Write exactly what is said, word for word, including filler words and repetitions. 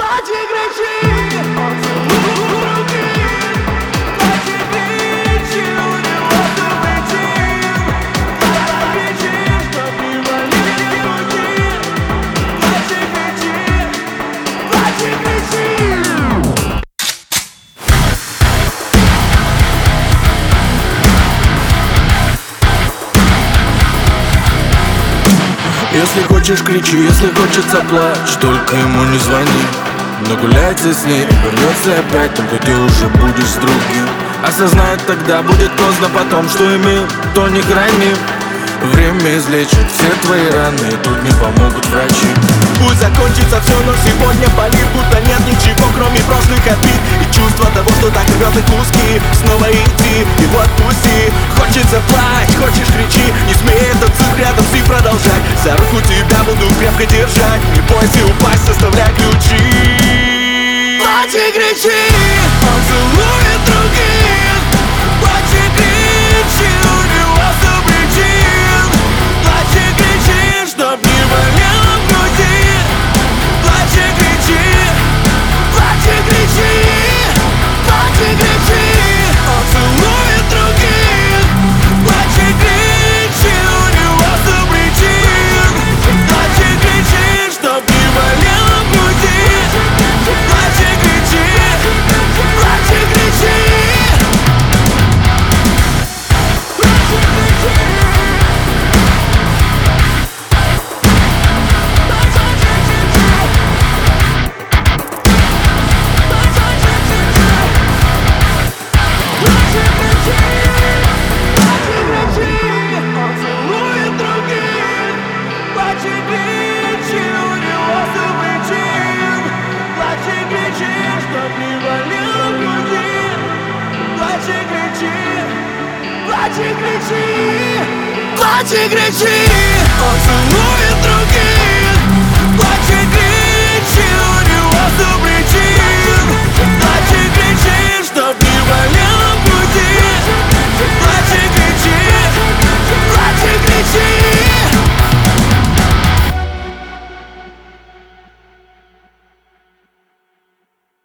плачь и кричи, он целует других. Плачь и кричи, у него субъектив. Плачь и кричи, чтоб не болели руки. Плачь и кричи, плачь и кричи. Если хочешь, кричи, если хочется, плачь, только ему не звони. Нагуляется с ней, вернется опять, только ты уже будешь с другим. Осознает тогда, будет поздно потом, что имел, то не храни. Время излечит все твои раны, и тут не помогут врачи. Пусть закончится все, но сегодня болит, будто нет ничего, кроме прошлых обид. И чувство того, что так рвет на куски. Снова иди, его отпусти. Хочется плачь, хочешь кричи. Не смей этот цирк рядом с ним продолжать. За руку тебя буду крепко держать. Не бойся упасть, составляй ключи. Плачь и кричи, он целует других. Плачь и кричи, у него субъектив. Плачь и кричи, чтоб не болело в груди. Плачь и кричи, плачь и кричи. Плачь и кричи, он целует других. Плачь и кричи, у него субъектив. Плачь и кричи, чтоб не болело в груди. Плачь и кричи, плачь и кричи. Плачь и кричи, он целует